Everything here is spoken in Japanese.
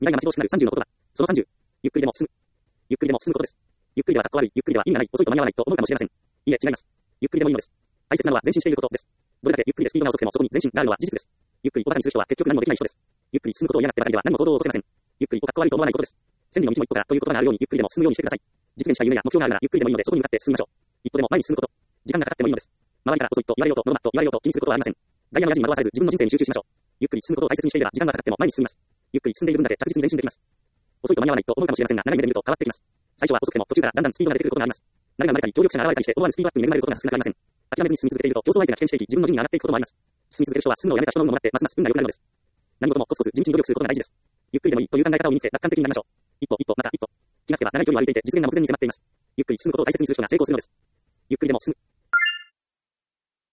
来が待ち遠しくなる30のことだ。その30。ゆっくりでも進む。ゆっくりでも進むことです。ゆっくりではかっこ悪い。ゆっくりでは意味がない。遅いと間に合わないと思うかもしれません。いえ、違います。ゆっくりでもいいのです。大切なのは前進していることです。どれだけゆっくりでスピードが遅くてもそこに前進があるのは事実です。ゆっくりをバカにする人は結局何もできない人です。ゆっくり進むことを嫌がってばかりでは何も行動を起こせません。ゆっくりをかっこ悪いと思わないことです。千里の道も一歩からということがあるようにゆっくりでも進むようにしてください。実現したい夢や目標があるならゆっくりでもいいのでそこに向かって進みましょう。一歩でも前に進むこと。時間がかかってもいいのです。周りから遅いと言われようとノルマと言われようと気にすることはありません。外野のヤジに惑わされず自分の人生に集中しましょう。ゆっくり進むことを大切にしていれば時間がかかっても前に進みます。ゆっくり進んでいる分だけ着実に前進できます。遅いと間に合わないと思うかもしれませんが長い目で見ると変わってきます。最初は遅くても途中からだんだんスピードが出てくることがあります。何が生まれたり協力者が現れたりして思わぬスピードアップに恵まれることが少なくありません。諦めずに進み続けていると競争相手が危険していき自分の順位が上がっていくこともあります。進み続ける人は進むのをやめた人の運をもらってますます運が良くなるのです。何事もコツコツ地道に努力することが大事です。ゆっくりでもいいという考え方を身につけ楽観的になりましょう。一歩一歩また一歩。気がつけば長い距離を歩いていて実現が目前に迫っています。ゆっくり進むことを大切にする人が成功するのです。ゆっくりでも進む。